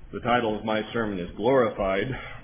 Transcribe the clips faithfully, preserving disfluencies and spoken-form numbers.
The title of my sermon is Glorified.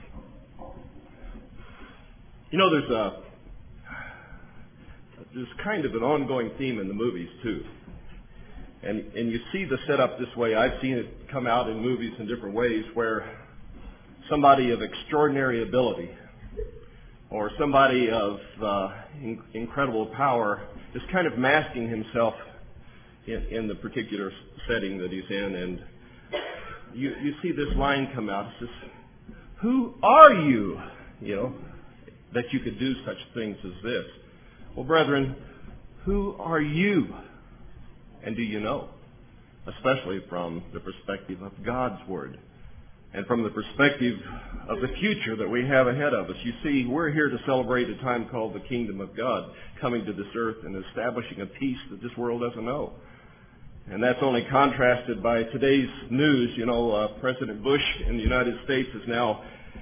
You know, there's a there's kind of an ongoing theme in the movies too. And and you see the setup this way. I've seen it come out in movies in different ways where somebody of extraordinary ability or somebody of uh, in, incredible power is kind of masking himself in, in the particular setting that he's in. And you, you see this line come out. It says, "Who are you, you know, that you could do such things as this?" Well, brethren, who are you? And do you know? Especially from the perspective of God's Word and from the perspective of the future that we have ahead of us. You see, we're here to celebrate a time called the Kingdom of God, coming to this earth and establishing a peace that this world doesn't know. And that's only contrasted by today's news. You know, uh, President Bush in the United States has now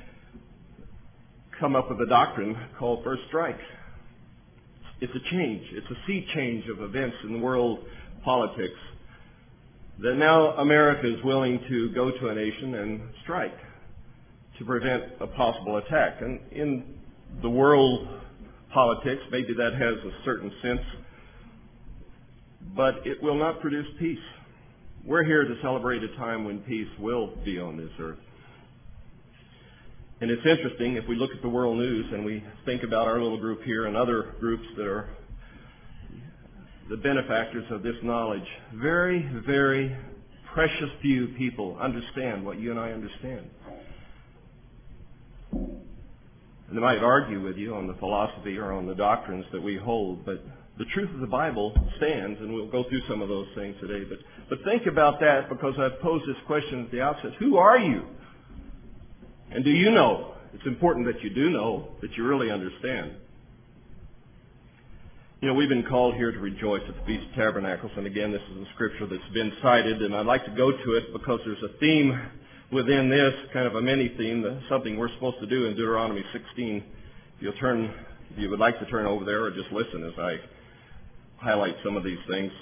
come up with a doctrine called First Strike. It's a change. It's a sea change of events in world politics. That now America is willing to go to a nation and strike to prevent a possible attack. And in the world politics, maybe that has a certain sense, but it will not produce peace. We're here to celebrate a time when peace will be on this earth. And it's interesting, if we look at the world news and we think about our little group here and other groups that are the benefactors of this knowledge, very, very precious few people understand what you and I understand. And they might argue with you on the philosophy or on the doctrines that we hold, but the truth of the Bible stands, and we'll go through some of those things today. But, but think about that, because I've posed this question at the outset. Who are you? And do you know? It's important that you do know, that you really understand. You know, we've been called here to rejoice at the Feast of Tabernacles, and again, this is a scripture that's been cited, and I'd like to go to it because there's a theme within this, kind of a mini-theme, something we're supposed to do in Deuteronomy sixteen. If you'll turn, if you would like to turn over there, or just listen as I highlight some of these things.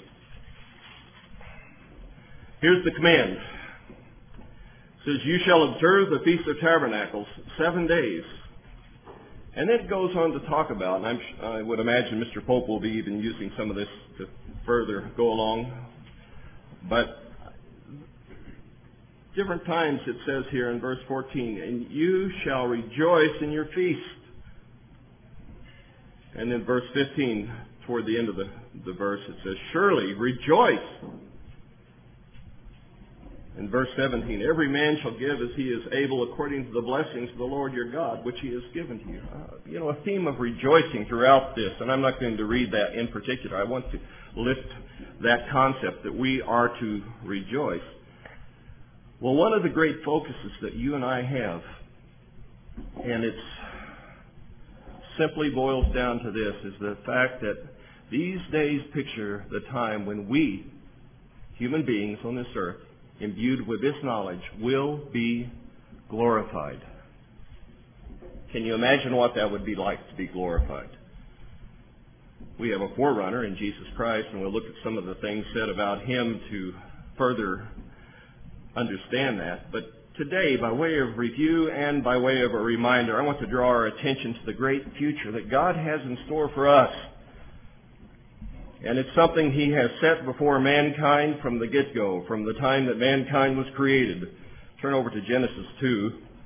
Here's the command. It says, "You shall observe the Feast of Tabernacles seven days." And then it goes on to talk about, and I'm, I would imagine Mister Pope will be even using some of this to further go along. But different times it says here in verse fourteen, "And you shall rejoice in your feast." And then verse fifteen, toward the end of the, the verse, it says, "Surely rejoice." In verse seventeen, "Every man shall give as he is able according to the blessings of the Lord your God, which he has given to you." Uh, you know, a theme of rejoicing throughout this, and I'm not going to read that in particular. I want to lift that concept that we are to rejoice. Well, one of the great focuses that you and I have, and it simply boils down to this, is the fact that these days picture the time when we, human beings on this earth, imbued with this knowledge, will be glorified. Can you imagine what that would be like to be glorified? We have a forerunner in Jesus Christ, and we'll look at some of the things said about Him to further understand that. But today, by way of review and by way of a reminder, I want to draw our attention to the great future that God has in store for us. And it's something He has set before mankind from the get-go, from the time that mankind was created. Turn over to Genesis two.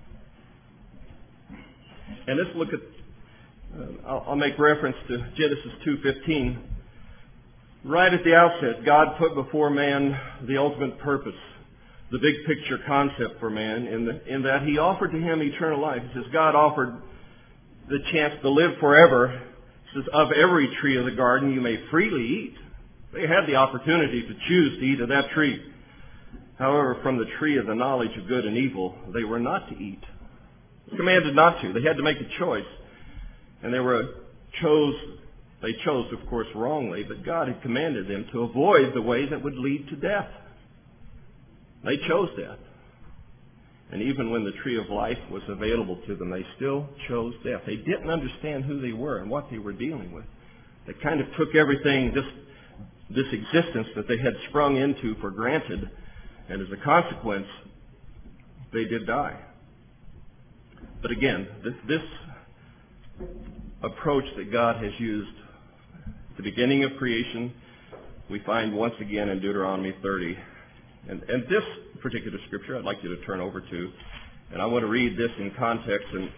And let's look at, uh, I'll, I'll make reference to Genesis two fifteen. Right at the outset, God put before man the ultimate purpose, the big picture concept for man, in, the, in that He offered to him eternal life. He says God offered the chance to live forever. Says, "Of every tree of the garden you may freely eat." They had the opportunity to choose to eat of that tree. However, from the tree of the knowledge of good and evil, they were not to eat. They were commanded not to. They had to make a choice. And they were chose, they chose, of course, wrongly, but God had commanded them to avoid the way that would lead to death. They chose death. And even when the tree of life was available to them, they still chose death. They didn't understand who they were and what they were dealing with. They kind of took everything, this, this existence that they had sprung into, for granted. And as a consequence, they did die. But again, this, this approach that God has used at the beginning of creation, we find once again in Deuteronomy thirty. And, and this particular scripture I'd like you to turn over to, and I want to read this in context and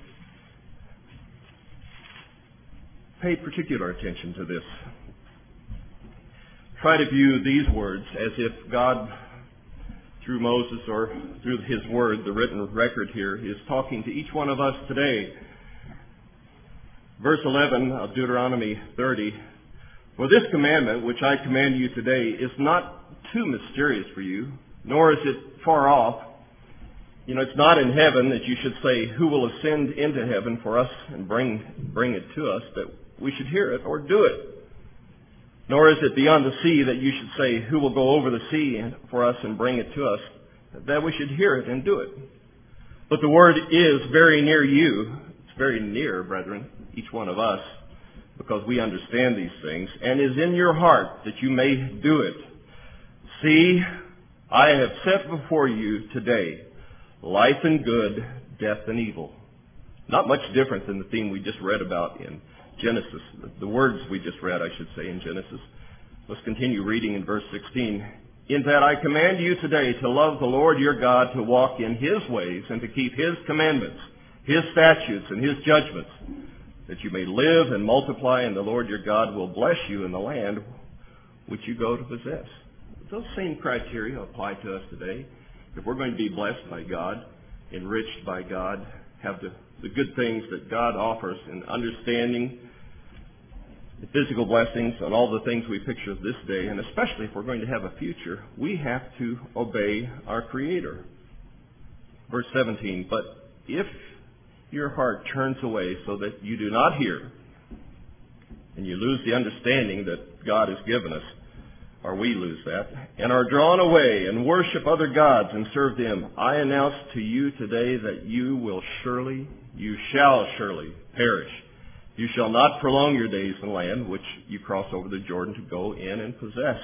pay particular attention to this. Try to view these words as if God, through Moses or through his word, the written record here, is talking to each one of us today. Verse eleven of Deuteronomy thirty, "For this commandment which I command you today is not too mysterious for you, nor is it far off. You know, it's not in heaven that you should say, who will ascend into heaven for us and bring, bring it to us, that we should hear it or do it. Nor is it beyond the sea that you should say, who will go over the sea for us and bring it to us, that we should hear it and do it. But the word is very near you." It's very near, brethren, each one of us, because we understand these things, "and is in your heart that you may do it. See, I have set before you today life and good, death and evil." Not much different than the theme we just read about in Genesis. The words we just read, I should say, in Genesis. Let's continue reading in verse sixteen. "In that I command you today to love the Lord your God, to walk in His ways, and to keep His commandments, His statutes, and His judgments, that you may live and multiply, and the Lord your God will bless you in the land which you go to possess." Those same criteria apply to us today. If we're going to be blessed by God, enriched by God, have the, the good things that God offers in understanding, the physical blessings, and all the things we picture this day, and especially if we're going to have a future, we have to obey our Creator. Verse seventeen, "But if your heart turns away so that you do not hear, and you lose the understanding that God has given us, or we lose that, and are drawn away and worship other gods and serve them, I announce to you today that you will surely, you shall surely perish. You shall not prolong your days in the land which you cross over the Jordan to go in and possess.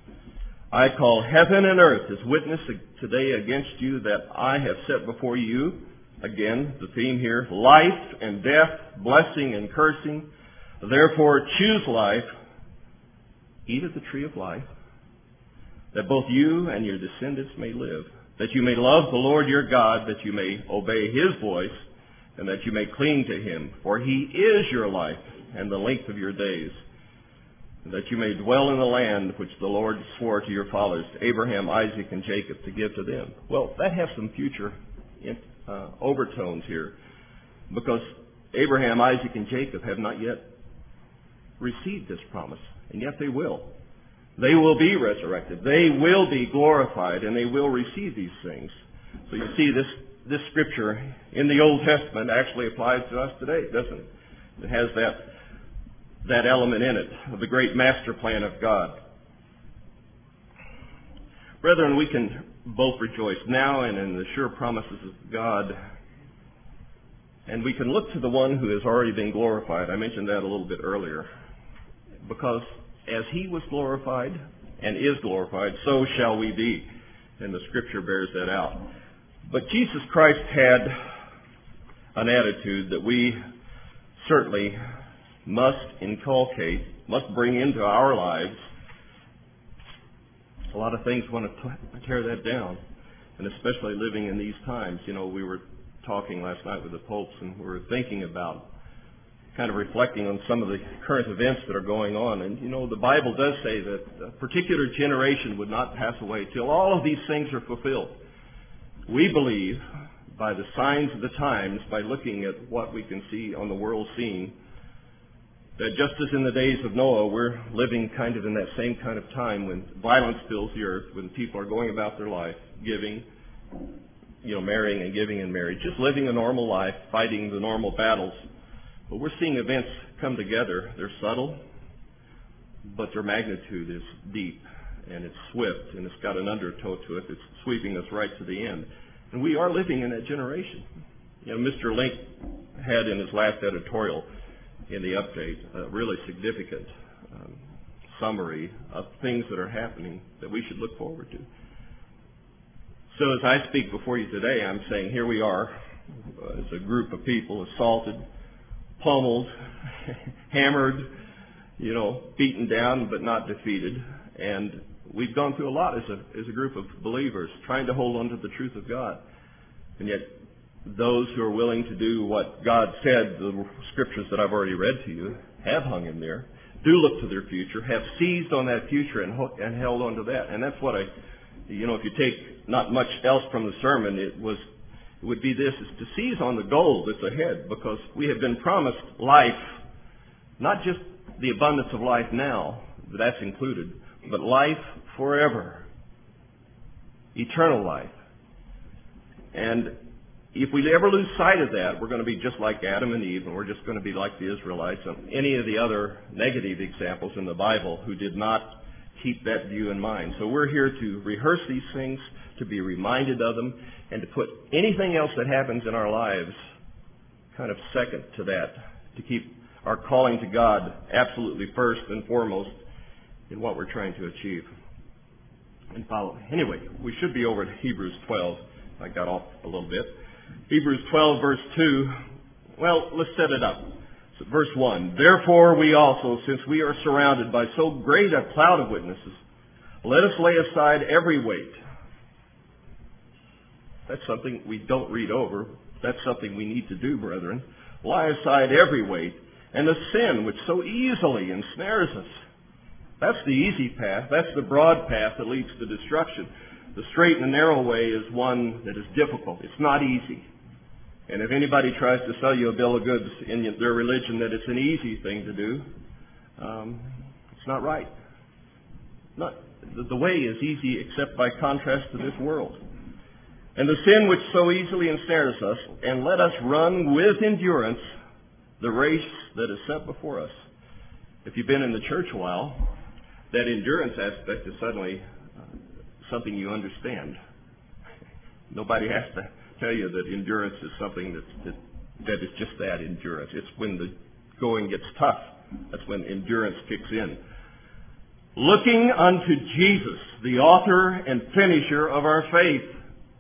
I call heaven and earth as witness today against you that I have set before you," again, the theme here, "life and death, blessing and cursing. Therefore choose life, eat of the tree of life, that both you and your descendants may live, that you may love the Lord your God, that you may obey His voice, and that you may cling to Him. For He is your life and the length of your days, and that you may dwell in the land which the Lord swore to your fathers, to Abraham, Isaac, and Jacob, to give to them." Well, that has some future uh, overtones here, because Abraham, Isaac, and Jacob have not yet received this promise, and yet they will. They will be resurrected. They will be glorified, and they will receive these things. So you see, this, this scripture in the Old Testament actually applies to us today, doesn't it? It has that, that element in it of the great master plan of God. Brethren, we can both rejoice now and in the sure promises of God, and we can look to the one who has already been glorified. I mentioned that a little bit earlier. Because as He was glorified and is glorified, so shall we be. And the Scripture bears that out. But Jesus Christ had an attitude that we certainly must inculcate, must bring into our lives. A lot of things want to tear that down, and especially living in these times. You know, we were talking last night with the popes, and we were thinking about kind of reflecting on some of the current events that are going on. And, you know, the Bible does say that a particular generation would not pass away till all of these things are fulfilled. We believe, by the signs of the times, by looking at what we can see on the world scene, that just as in the days of Noah, we're living kind of in that same kind of time when violence fills the earth, when people are going about their life, giving, you know, marrying and giving in marriage, just living a normal life, fighting the normal battles. But we're seeing events come together. They're subtle, but their magnitude is deep, and it's swift, and it's got an undertow to it that's sweeping us right to the end. And we are living in that generation. You know, Mister Link had in his last editorial in the update a really significant um, summary of things that are happening that we should look forward to. So as I speak before you today, I'm saying here we are uh, as a group of people assaulted, pummeled, hammered, you know, beaten down but not defeated. And we've gone through a lot as a, as a group of believers trying to hold on to the truth of God. And yet those who are willing to do what God said, the scriptures that I've already read to you, have hung in there, do look to their future, have seized on that future and, and held on to that. And that's what I, you know, if you take not much else from the sermon, it was, it would be this, is to seize on the goal that's ahead, because we have been promised life, not just the abundance of life now, that's included, but life forever, eternal life. And if we ever lose sight of that, we're going to be just like Adam and Eve, and we're just going to be like the Israelites and any of the other negative examples in the Bible who did not keep that view in mind. So we're here to rehearse these things, to be reminded of them, and to put anything else that happens in our lives kind of second to that, to keep our calling to God absolutely first and foremost in what we're trying to achieve and follow. Anyway, we should be over at Hebrews twelve. I got off a little bit. Hebrews twelve, verse two. Well, let's set it up. So verse one. Therefore we also, since we are surrounded by so great a cloud of witnesses, let us lay aside every weight. That's something we don't read over. That's something we need to do, brethren. Lay aside every weight and the sin which so easily ensnares us. That's the easy path. That's the broad path that leads to destruction. The straight and the narrow way is one that is difficult. It's not easy. And if anybody tries to sell you a bill of goods in their religion that it's an easy thing to do, um, it's not right. Not, the, the way is easy except by contrast to this world. And the sin which so easily ensnares us, and let us run with endurance the race that is set before us. If you've been in the church a while, that endurance aspect is suddenly uh, something you understand. Nobody has to tell you that endurance is something that's, that, that is just that, endurance. It's when the going gets tough. That's when endurance kicks in. Looking unto Jesus, the author and finisher of our faith.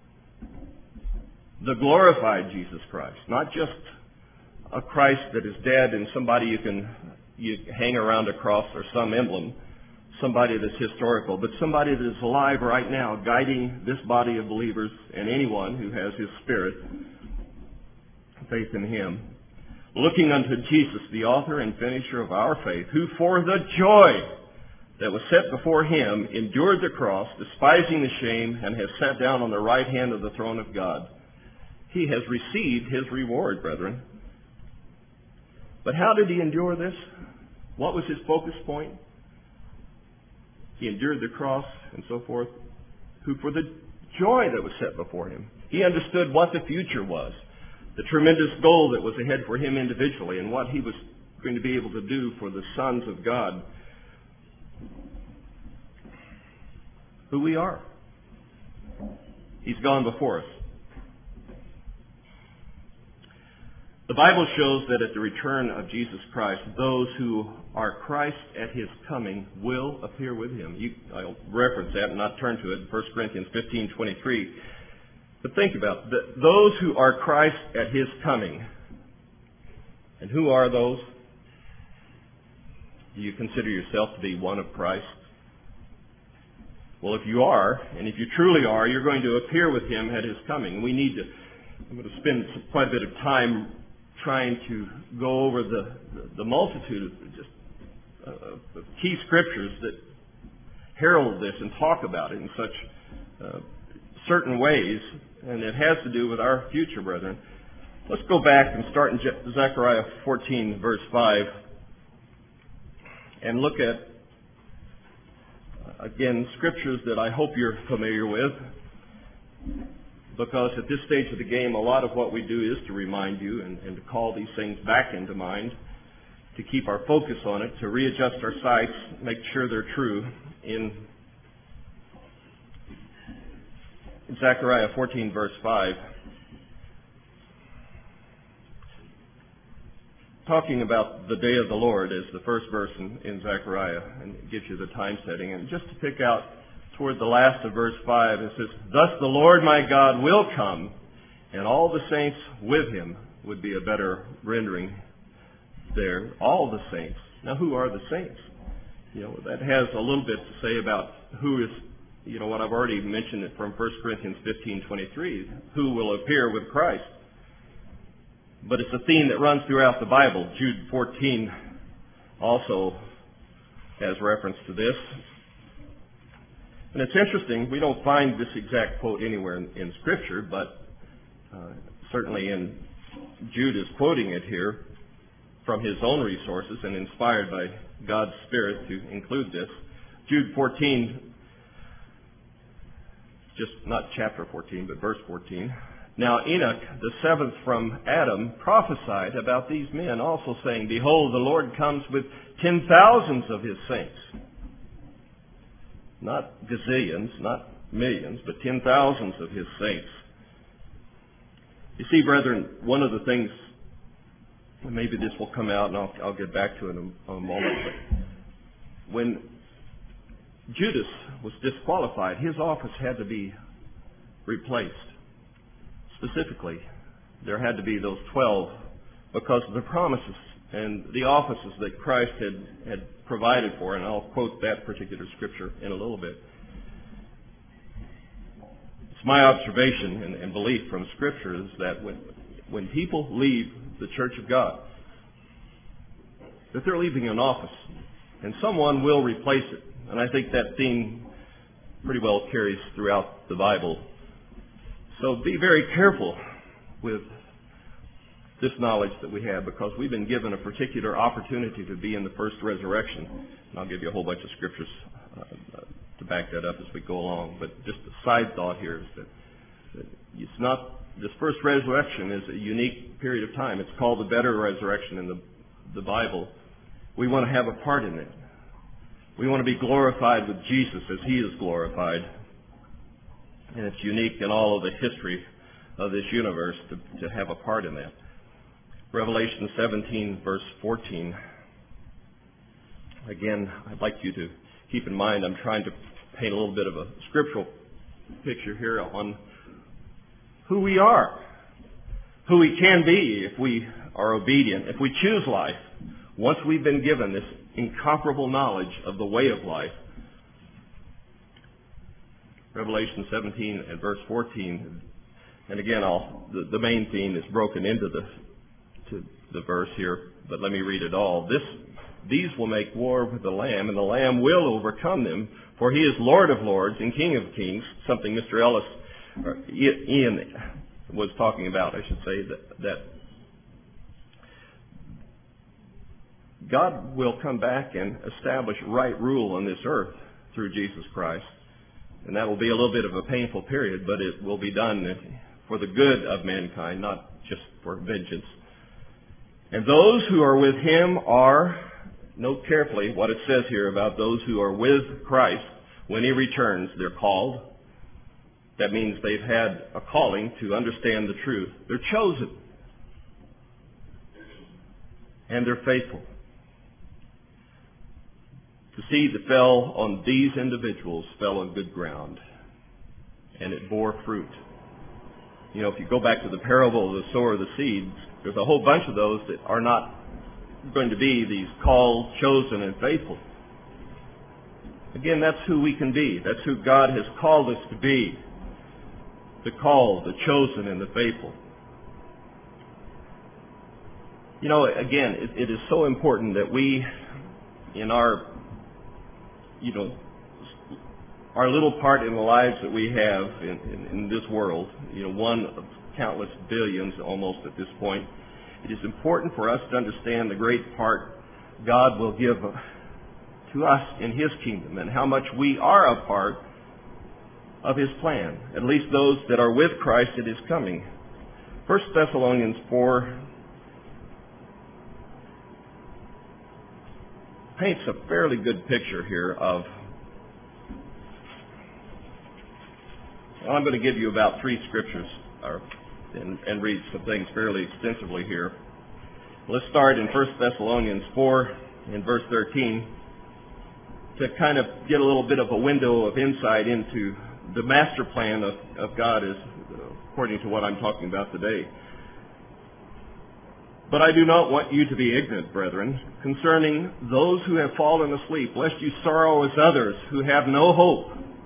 The glorified Jesus Christ. Not just a Christ that is dead and somebody you can you hang around a cross or some emblem. Somebody that's historical, but somebody that is alive right now, guiding this body of believers and anyone who has His Spirit, faith in Him. Looking unto Jesus, the author and finisher of our faith, who for the joy that was set before Him endured the cross, despising the shame, and has sat down on the right hand of the throne of God. He has received His reward, brethren. But how did He endure this? What was His focus point? He endured the cross and so forth, who for the joy that was set before Him. He understood what the future was, the tremendous goal that was ahead for Him individually, and what He was going to be able to do for the sons of God, who we are. He's gone before us. The Bible shows that at the return of Jesus Christ, those who are Christ at His coming will appear with Him. You, I'll reference that and not turn to it, First Corinthians fifteen twenty-three. But think about it. Those who are Christ at His coming. And who are those? Do you consider yourself to be one of Christ? Well, if you are, and if you truly are, you're going to appear with Him at His coming. We need to, I'm going to spend quite a bit of time trying to go over the, the, the multitude of just uh, of key scriptures that herald this and talk about it in such uh, certain ways, and it has to do with our future, brethren. Let's go back and start in Je- Zechariah fourteen, verse five, and look at, uh, again, scriptures that I hope you're familiar with. Because at this stage of the game, a lot of what we do is to remind you and, and to call these things back into mind, to keep our focus on it, to readjust our sights, make sure they're true. In Zechariah fourteen, verse five, talking about the day of the Lord is the first verse in, in Zechariah, and it gives you the time setting. And just to pick out toward the last of verse five. It says, "Thus the Lord my God will come, and all the saints with him," would be a better rendering there. All the saints. Now, who are the saints? You know, that has a little bit to say about who is, you know, what I've already mentioned it from First Corinthians fifteen twenty-three, who will appear with Christ. But it's a theme that runs throughout the Bible. Jude fourteen also has reference to this. And it's interesting, we don't find this exact quote anywhere in, in Scripture, but uh, certainly in Jude is quoting it here from his own resources and inspired by God's Spirit to include this. Jude fourteen, just not chapter fourteen, but verse fourteen. "Now Enoch, the seventh from Adam, prophesied about these men, also saying, Behold, the Lord comes with ten thousands of his saints." Not gazillions, not millions, but ten thousands of his saints. You see, brethren, one of the things, and maybe this will come out and I'll, I'll get back to it in a, a moment, but when Judas was disqualified, his office had to be replaced. Specifically, there had to be those twelve because of the promises and the offices that Christ had, had provided for, and I'll quote that particular scripture in a little bit. It's my observation and, and belief from Scripture is that when, when people leave the Church of God, that they're leaving an office, and someone will replace it. And I think that theme pretty well carries throughout the Bible. So be very careful with this knowledge that we have, because we've been given a particular opportunity to be in the first resurrection. And I'll give you a whole bunch of scriptures uh, to back that up as we go along. But just a side thought here is that, that it's not, this first resurrection is a unique period of time. It's called the better resurrection in the, the Bible. We want to have a part in it. We want to be glorified with Jesus as He is glorified. And it's unique in all of the history of this universe to, to have a part in that. Revelation seventeen, verse fourteen. Again, I'd like you to keep in mind, I'm trying to paint a little bit of a scriptural picture here on who we are, who we can be if we are obedient, if we choose life. Once we've been given this incomparable knowledge of the way of life. Revelation seventeen and verse fourteen. And again, I'll, the, the main theme is broken into the to the verse here, but let me read it all. This, these will make war with the Lamb, and the Lamb will overcome them, for He is Lord of lords and King of kings, something Mister Ellis, or Ian was talking about, I should say, that, that God will come back and establish right rule on this earth through Jesus Christ. And that will be a little bit of a painful period, but it will be done for the good of mankind, not just for vengeance. And those who are with Him are, note carefully what it says here about those who are with Christ. When He returns, they're called. That means they've had a calling to understand the truth. They're chosen. And they're faithful. The seed that fell on these individuals fell on good ground, and it bore fruit. You know, if you go back to the parable of the sower of the seeds, there's a whole bunch of those that are not going to be these called, chosen, and faithful. Again, that's who we can be. That's who God has called us to be. The called, the chosen, and the faithful. You know, again, it, it is so important that we, in our you know, our little part in the lives that we have in, in, in this world, you know, one of countless billions almost at this point, it is important for us to understand the great part God will give to us in His kingdom and how much we are a part of His plan, at least those that are with Christ at His coming. First Thessalonians four paints a fairly good picture here of, well, I'm going to give you about three scriptures or, and, and read some things fairly extensively here. Let's start in First Thessalonians four in verse thirteen. to kind of get a little bit of a window of insight into the master plan of, of God is according to what I'm talking about today. But I do not want you to be ignorant, brethren, concerning those who have fallen asleep, lest you sorrow as others who have no hope.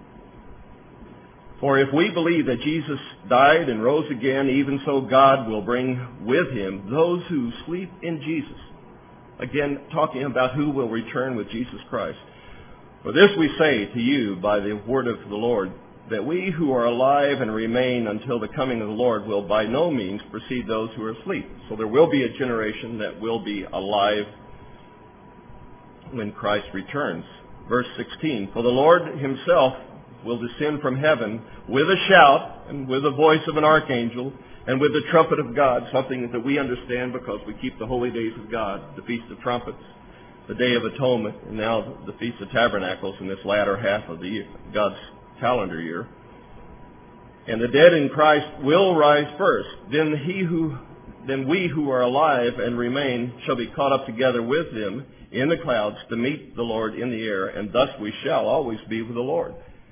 For if we believe that Jesus died and rose again, even so God will bring with him those who sleep in Jesus. Again, talking about who will return with Jesus Christ. For this we say to you by the word of the Lord, that we who are alive and remain until the coming of the Lord will by no means precede those who are asleep. So there will be a generation that will be alive when Christ returns. Verse sixteen, for the Lord himself will descend from heaven with a shout and with the voice of an archangel and with the trumpet of God, something that we understand because we keep the holy days of God, the Feast of Trumpets, the Day of Atonement, and now the Feast of Tabernacles in this latter half of the year, God's calendar year. And the dead in Christ will rise first. Then he who, then we who are alive and remain shall be caught up together with them in the clouds to meet the Lord in the air, and thus we shall always be with the Lord.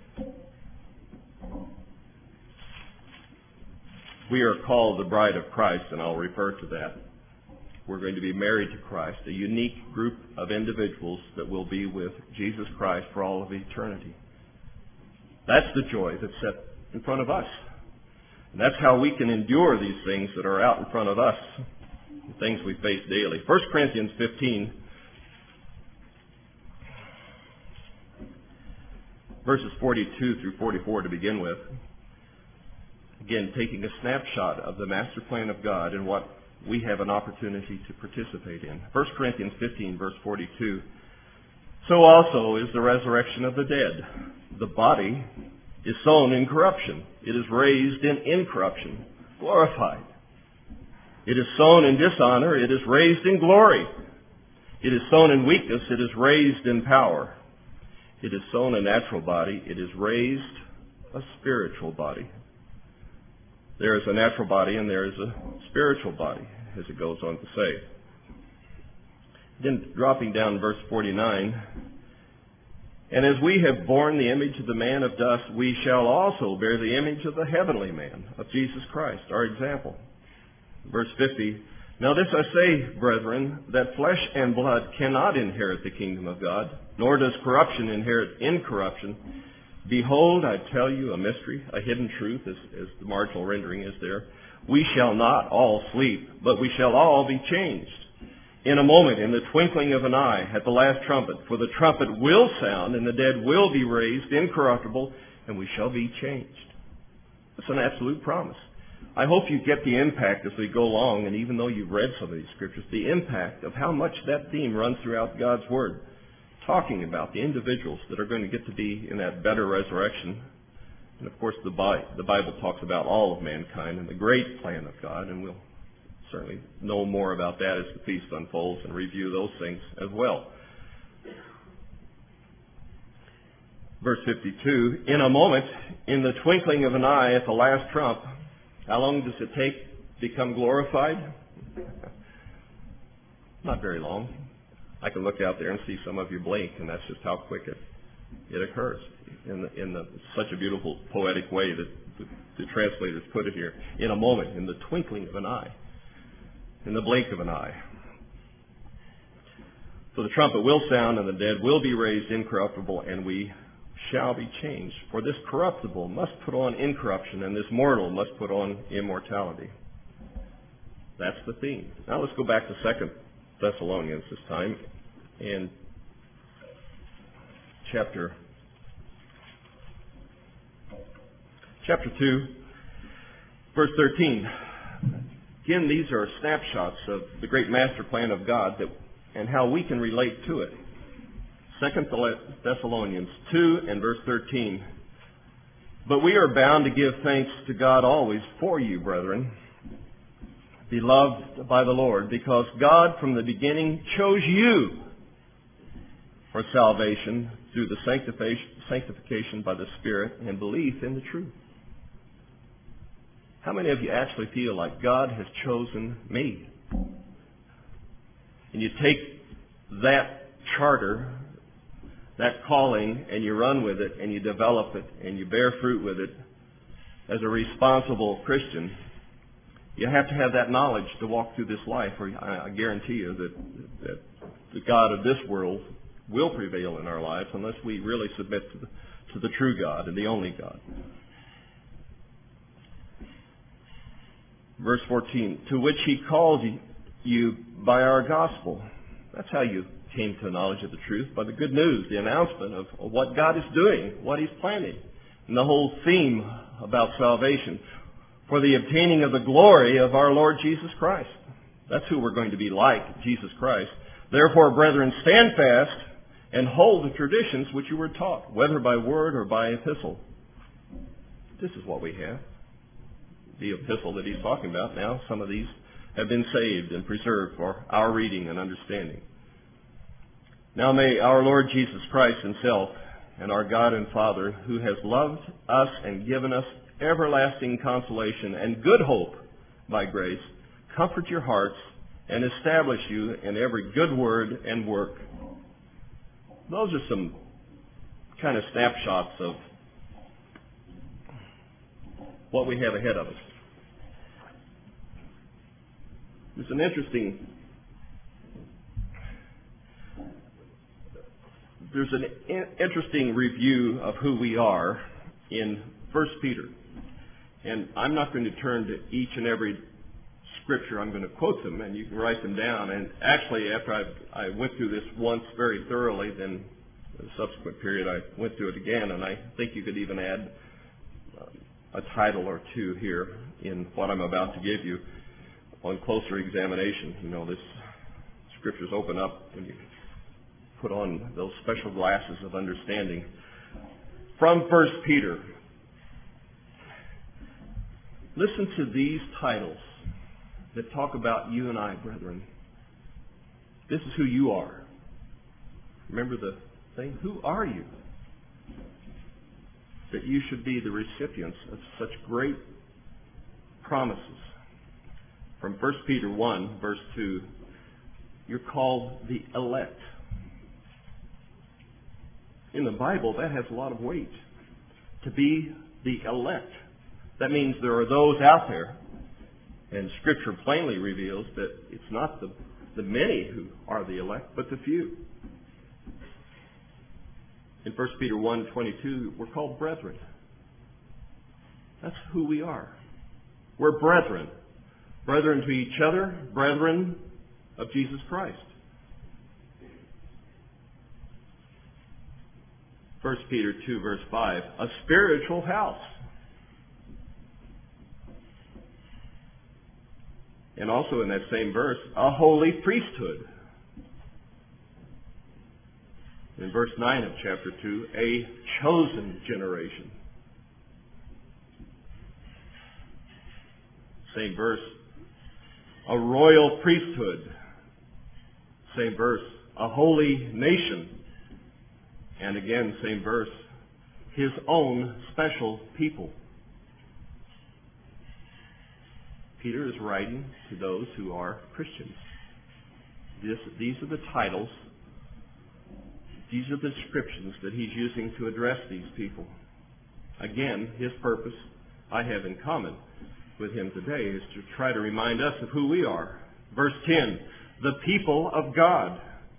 We are called the bride of Christ, and I'll refer to that. We're going to be married to Christ, a unique group of individuals that will be with Jesus Christ for all of eternity. That's the joy that's set in front of us. And that's how we can endure these things that are out in front of us, the things we face daily. First Corinthians fifteen, verses forty-two through forty-four to begin with. Again, taking a snapshot of the master plan of God and what we have an opportunity to participate in. First Corinthians fifteen, verse forty-two. So also is the resurrection of the dead. The body is sown in corruption. It is raised in incorruption, glorified. It is sown in dishonor. It is raised in glory. It is sown in weakness. It is raised in power. It is sown a natural body. It is raised a spiritual body. There is a natural body and there is a spiritual body, as it goes on to say. Then dropping down verse forty-nine, and as we have borne the image of the man of dust, we shall also bear the image of the heavenly man, of Jesus Christ, our example. Verse fifty, now this I say, brethren, that flesh and blood cannot inherit the kingdom of God, nor does corruption inherit incorruption. Behold, I tell you a mystery, a hidden truth, as, as the marginal rendering is there. We shall not all sleep, but we shall all be changed. In a moment, in the twinkling of an eye, at the last trumpet. For the trumpet will sound, and the dead will be raised incorruptible, and we shall be changed. That's an absolute promise. I hope you get the impact as we go along, and even though you've read some of these scriptures, the impact of how much that theme runs throughout God's Word, talking about the individuals that are going to get to be in that better resurrection. And of course, the Bible talks about all of mankind and the great plan of God, and we'll certainly know more about that as the feast unfolds and review those things as well. Verse fifty-two, in a moment, in the twinkling of an eye at the last trump, how long does it take to become glorified? Not very long. I can look out there and see some of you blink, and that's just how quick it, it occurs in, the, in the, such a beautiful poetic way that the, the translators put it here. In a moment, in the twinkling of an eye. In the blink of an eye. So the trumpet will sound, and the dead will be raised incorruptible, and we shall be changed. For this corruptible must put on incorruption, and this mortal must put on immortality. That's the theme. Now let's go back to Second Thessalonians this time, and chapter chapter two, verse thirteen. Again, these are snapshots of the great master plan of God that, and how we can relate to it. Second Thessalonians two and verse thirteen. But we are bound to give thanks to God always for you, brethren, beloved by the Lord, because God from the beginning chose you for salvation through the sanctification by the Spirit and belief in the truth. How many of you actually feel like God has chosen me? And you take that charter that calling and you run with it and you develop it and you bear fruit with it as a responsible Christian, you have to have that knowledge to walk through this life, or I guarantee you that, that the God of this world will prevail in our lives unless we really submit to the, to the true God and the only God. Verse fourteen, to which he called you by our gospel. That's how you came to a knowledge of the truth, by the good news, the announcement of, of what God is doing, what He's planning, and the whole theme about salvation, for the obtaining of the glory of our Lord Jesus Christ. That's who we're going to be like, Jesus Christ. Therefore, brethren, stand fast and hold the traditions which you were taught, whether by word or by epistle. This is what we have. The epistle that he's talking about now, some of these have been saved and preserved for our reading and understanding. Now may our Lord Jesus Christ Himself and our God and Father, who has loved us and given us everlasting consolation and good hope by grace, comfort your hearts and establish you in every good word and work. Those are some kind of snapshots of what we have ahead of us. There's an interesting there's an interesting review of who we are in First Peter. And I'm not going to turn to each and every scripture. I'm going to quote them, and you can write them down. And actually, after I, I went through this once very thoroughly, then in the subsequent period I went through it again, and I think you could even add a title or two here in what I'm about to give you on closer examination. You know, this scriptures open up when you put on those special glasses of understanding. From First Peter, listen to these titles that talk about you and I, brethren. This is who you are. Remember the thing? Who are you? That you should be the recipients of such great promises. From First Peter one, verse two, you're called the elect. In the Bible, that has a lot of weight. To be the elect. That means there are those out there, and Scripture plainly reveals that it's not the, the many who are the elect, but the few. In First Peter one twenty-two, we're called brethren. That's who we are. We're brethren. Brethren to each other, brethren of Jesus Christ. First Peter two, verse five, a spiritual house. And also in that same verse, a holy priesthood. In verse nine of chapter two, a chosen generation. Same verse, a royal priesthood. Same verse, a holy nation. And again, same verse, His own special people. Peter is writing to those who are Christians. This, these are the titles, these are the descriptions that he's using to address these people. Again, his purpose, I have in common with him today, is to try to remind us of who we are. Verse ten, the people of God.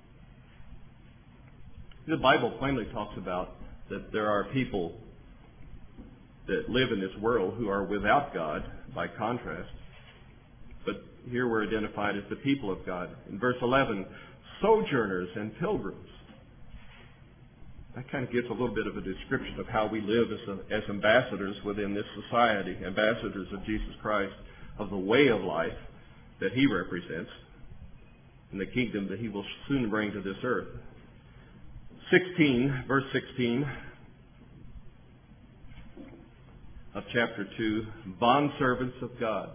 The Bible plainly talks about that there are people that live in this world who are without God, by contrast. But here we're identified as the people of God. In verse eleven, sojourners and pilgrims. That kind of gives a little bit of a description of how we live as, a, as ambassadors within this society, ambassadors of Jesus Christ, of the way of life that He represents, and the kingdom that He will soon bring to this earth. sixteen, verse sixteen of chapter two, bondservants of God.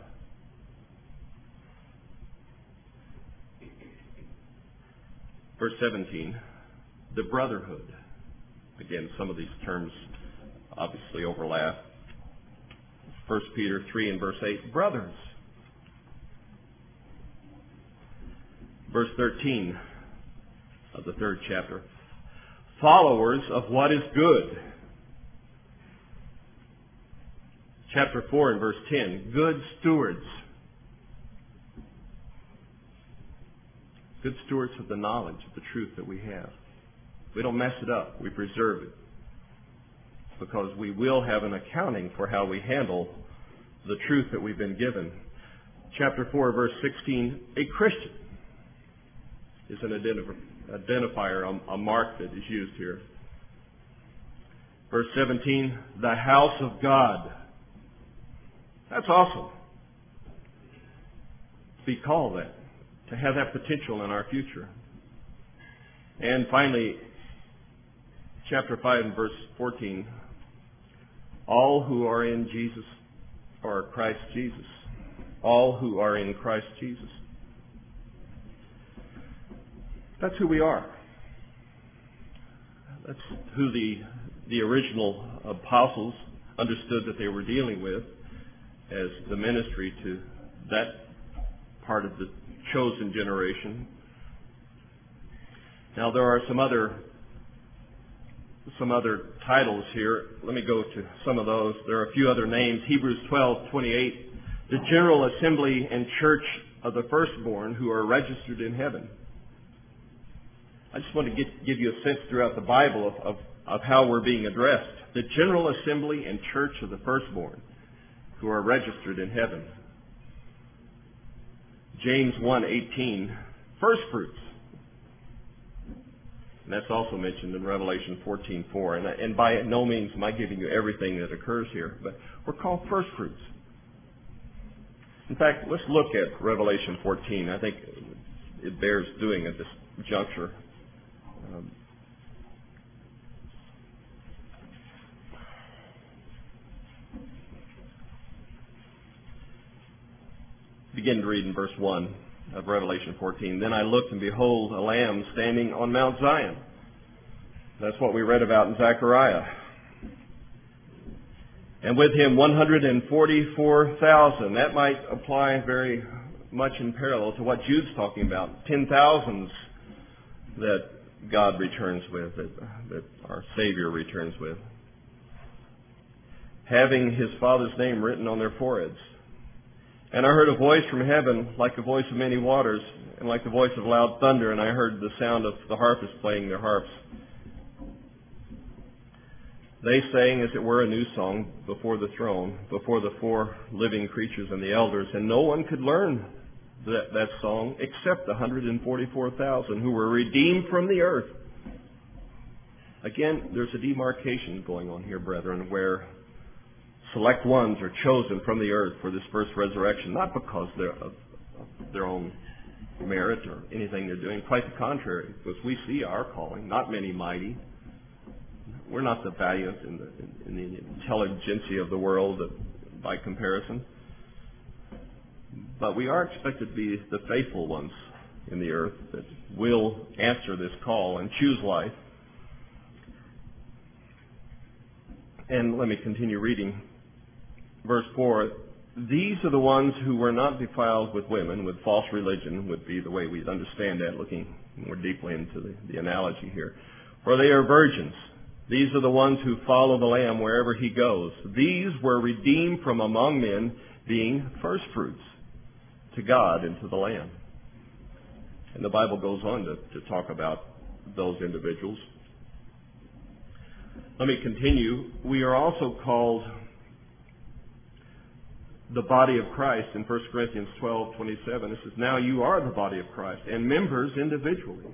Verse seventeen, the brotherhood. Again, some of these terms obviously overlap. First Peter three and verse eight, brothers. Verse thirteen of the third chapter, followers of what is good. Chapter four and verse ten, good stewards. Good stewards of the knowledge of the truth that we have. We don't mess it up. We preserve it. Because we will have an accounting for how we handle the truth that we've been given. Chapter four, verse sixteen, a Christian is an identif- identifier, a, a mark that is used here. Verse seventeen, the house of God. That's awesome. To be called that. To have that potential in our future. And finally, chapter five and verse fourteen, all who are in Jesus, or Christ Jesus. All who are in Christ Jesus. That's who we are. That's who the, the original apostles understood that they were dealing with as the ministry to that part of the chosen generation. Now there are some other some other titles here. Let me go to some of those. There are a few other names. Hebrews twelve twenty-eight, the general assembly and church of the firstborn who are registered in heaven. I just want to get, give you a sense throughout the Bible of, of, of how we're being addressed. The general assembly and church of the firstborn who are registered in heaven. James one eighteen, first fruits. And that's also mentioned in Revelation fourteen four. And, and by no means am I giving you everything that occurs here, but we're called first fruits. In fact, let's look at Revelation fourteen. I think it bears doing at this juncture. Um, begin to read in verse one of Revelation fourteen. Then I looked, and behold, a lamb standing on Mount Zion. That's what we read about in Zechariah. And with him one hundred forty-four thousand. That might apply very much in parallel to what Jude's talking about. Ten thousands that God returns with, that, that our Savior returns with. Having his Father's name written on their foreheads. And I heard a voice from heaven like the voice of many waters and like the voice of loud thunder, and I heard the sound of the harpists playing their harps. They sang, as it were, a new song before the throne, before the four living creatures and the elders, and no one could learn that, that song except the one hundred forty-four thousand who were redeemed from the earth. Again, there's a demarcation going on here, brethren, where select ones are chosen from the earth for this first resurrection, not because they're of their own merit or anything they're doing. Quite the contrary, because we see our calling, not many mighty. We're not the valiant in the, in the intelligentsia of the world by comparison. But we are expected to be the faithful ones in the earth that will answer this call and choose life. And let me continue reading. Verse four, these are the ones who were not defiled with women, with false religion would be the way we'd understand that, looking more deeply into the, the analogy here. For they are virgins. These are the ones who follow the Lamb wherever he goes. These were redeemed from among men, being first fruits to God and to the Lamb. And the Bible goes on to, to talk about those individuals. Let me continue. We are also called the body of Christ in First Corinthians twelve twenty-seven. It says, now you are the body of Christ and members individually.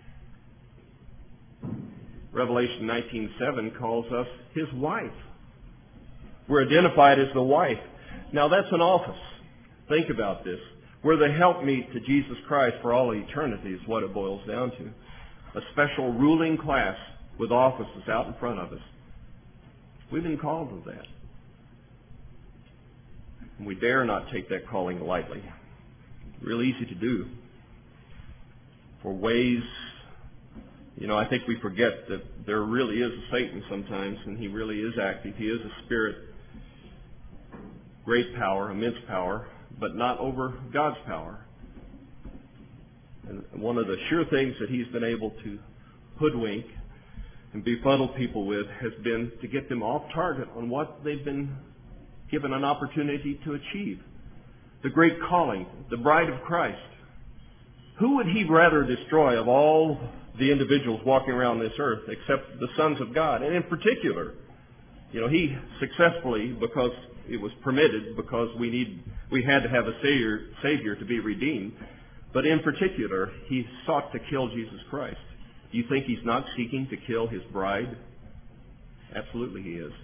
Revelation nineteen seven calls us his wife. We're identified as the wife. Now that's an office. Think about this. We're the helpmeet to Jesus Christ for all eternity is what it boils down to. A special ruling class with offices out in front of us. We've been called to that. And we dare not take that calling lightly. Real easy to do. For ways, you know, I think we forget that there really is a Satan sometimes, and he really is active. He is a spirit, great power, immense power, but not over God's power. And one of the sure things that he's been able to hoodwink and befuddle people with has been to get them off target on what they've been given an opportunity to achieve. The great calling, the bride of Christ. Who would he rather destroy of all the individuals walking around this earth except the sons of God? And in particular, you know, he successfully, because it was permitted, because we need, we had to have a savior, savior to be redeemed. But in particular, he sought to kill Jesus Christ. Do you think he's not seeking to kill his bride? Absolutely he is.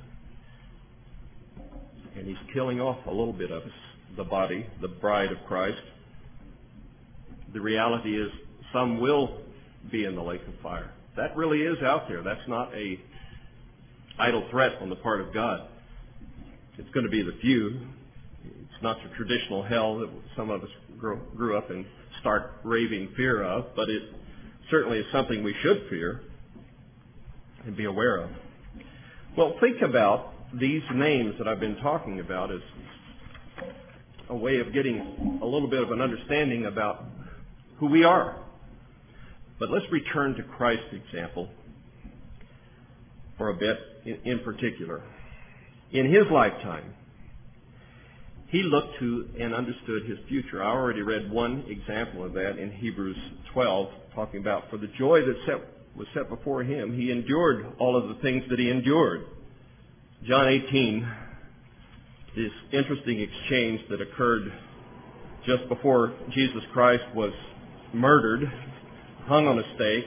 And he's killing off a little bit of us, the body, the bride of Christ. The reality is some will be in the lake of fire. That really is out there. That's not a idle threat on the part of God. It's going to be the few. It's not the traditional hell that some of us grew, grew up in stark raving fear of, but it certainly is something we should fear and be aware of. Well, think about these names that I've been talking about as a way of getting a little bit of an understanding about who we are. But let's return to Christ's example for a bit in, in particular. In his lifetime, he looked to and understood his future. I already read one example of that in Hebrews twelve, talking about for the joy that set, was set before him, he endured all of the things that he endured. John eighteen, this interesting exchange that occurred just before Jesus Christ was murdered, hung on a stake.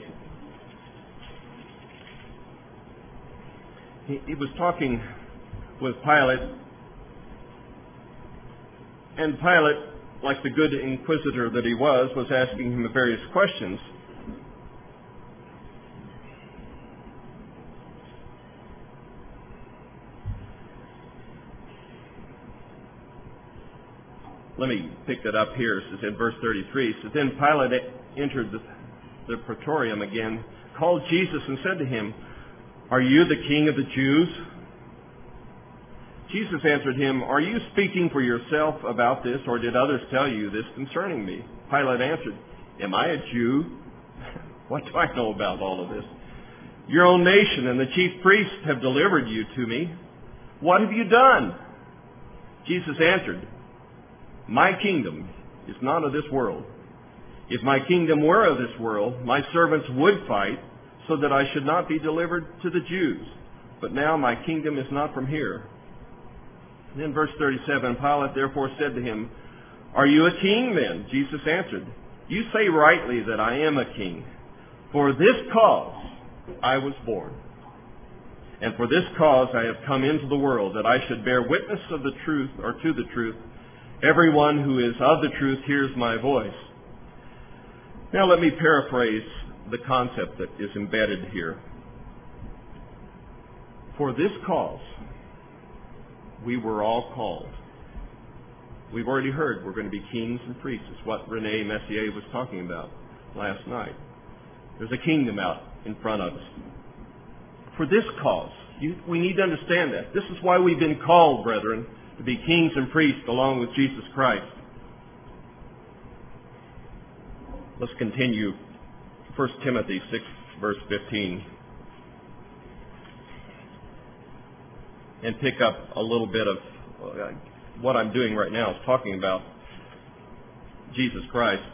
He, he was talking with Pilate, and Pilate, like the good inquisitor that he was, was asking him various questions. Let me pick that up here. It says in verse thirty-three, it says, Then Pilate entered the, the praetorium again, called Jesus and said to him, Are you the king of the Jews? Jesus answered him, Are you speaking for yourself about this, or did others tell you this concerning me? Pilate answered, Am I a Jew? What do I know about all of this? Your own nation and the chief priests have delivered you to me. What have you done? Jesus answered, My kingdom is not of this world. If my kingdom were of this world, my servants would fight so that I should not be delivered to the Jews. But now my kingdom is not from here. And then verse thirty-seven, Pilate therefore said to him, Are you a king then? Jesus answered, You say rightly that I am a king. For this cause I was born. And for this cause I have come into the world, that I should bear witness of the truth, or to the truth. Everyone who is of the truth hears my voice. Now let me paraphrase the concept that is embedded here. For this cause, we were all called. We've already heard we're going to be kings and priests. It's what Rene Messier was talking about last night. There's a kingdom out in front of us. For this cause, you, we need to understand that. This is why we've been called, brethren, to be kings and priests along with Jesus Christ. Let's continue. First Timothy six, verse fifteen. And pick up a little bit of uh, what I'm doing right now is talking about Jesus Christ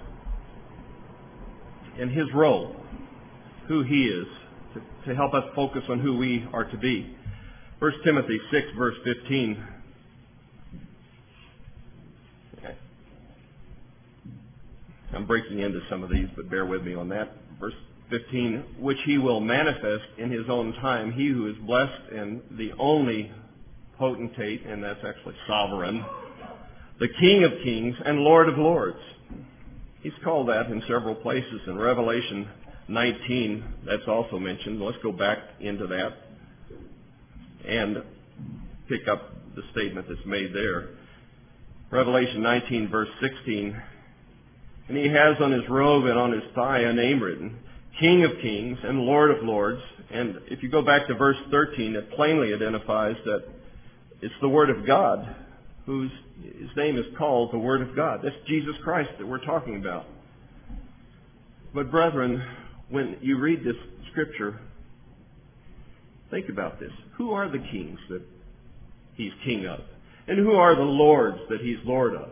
and his role, who he is, to, to help us focus on who we are to be. First Timothy six, verse fifteen. I'm breaking into some of these, but bear with me on that. Verse fifteen, which he will manifest in his own time, he who is blessed and the only potentate, and that's actually sovereign, the King of kings and Lord of lords. He's called that in several places. In Revelation nineteen, that's also mentioned. Let's go back into that and pick up the statement that's made there. Revelation nineteen, verse sixteen, and he has on his robe and on his thigh a name written, King of kings and Lord of lords. And if you go back to verse thirteen, it plainly identifies that it's the Word of God, whose his name is called the Word of God. That's Jesus Christ that we're talking about. But brethren, when you read this scripture, Think about this. Who are the kings that he's king of? And who are the lords that he's lord of?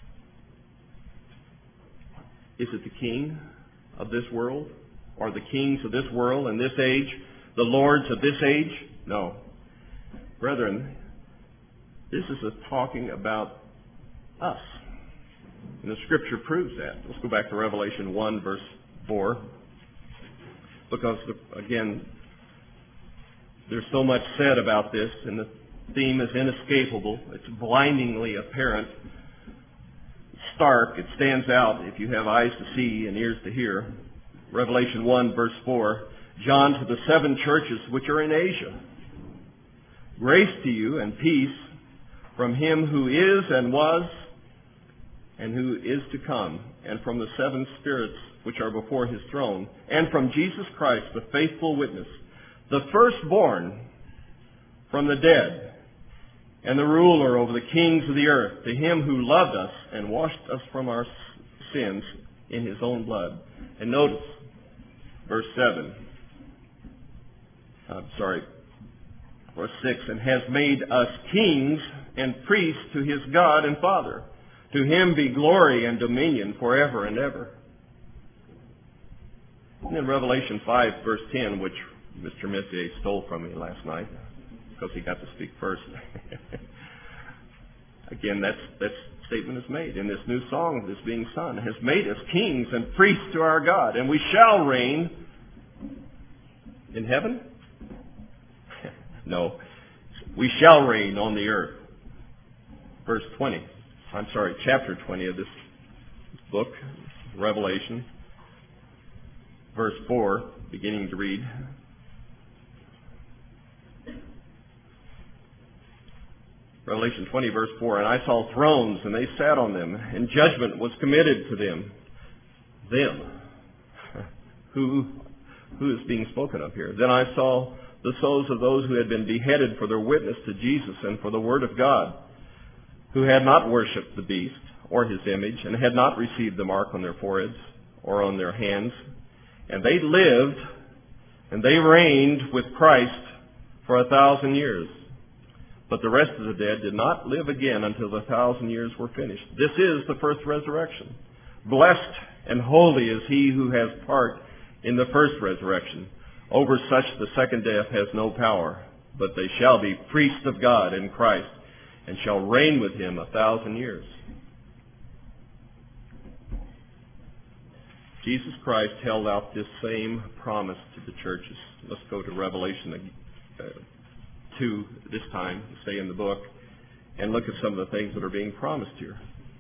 Is it the king of this world? Or the kings of this world and this age? The lords of this age? No. Brethren, this is a talking about us. And the Scripture proves that. Let's go back to Revelation one, verse four. Because, again, there's so much said about this, and the theme is inescapable. It's blindingly apparent. It's stark. It stands out if you have eyes to see and ears to hear. Revelation one, verse four. John, to the seven churches which are in Asia. Grace to you and peace from him who is and was and who is to come, and from the seven spirits which are before his throne, and from Jesus Christ, the faithful witness, the firstborn from the dead, and the ruler over the kings of the earth, to him who loved us and washed us from our sins in his own blood. And notice, verse seven, I'm sorry, verse six, and has made us kings and priests to his God and Father. To him be glory and dominion forever and ever. And then Revelation five, verse ten, which Mister Messier stole from me last night because he got to speak first. Again, that's, that statement is made in this new song that's being sung. Has made us kings and priests to our God, and we shall reign in heaven? No. We shall reign on the earth. Verse twenty. I'm sorry, chapter twenty of this book, Revelation. Verse four, beginning to read. Revelation twenty, verse four, and I saw thrones, and they sat on them, and judgment was committed to them. Them. Who, who is being spoken of here? Then I saw the souls of those who had been beheaded for their witness to Jesus and for the word of God, who had not worshipped the beast or his image, and had not received the mark on their foreheads or on their hands. And they lived, and they reigned with Christ for a thousand years. But the rest of the dead did not live again until the thousand years were finished. This is the first resurrection. Blessed and holy is he who has part in the first resurrection. Over such the second death has no power, but they shall be priests of God in Christ, and shall reign with him a thousand years. Jesus Christ held out this same promise to the churches. Let's go to Revelation uh, two this time, stay in the book, and look at some of the things that are being promised here.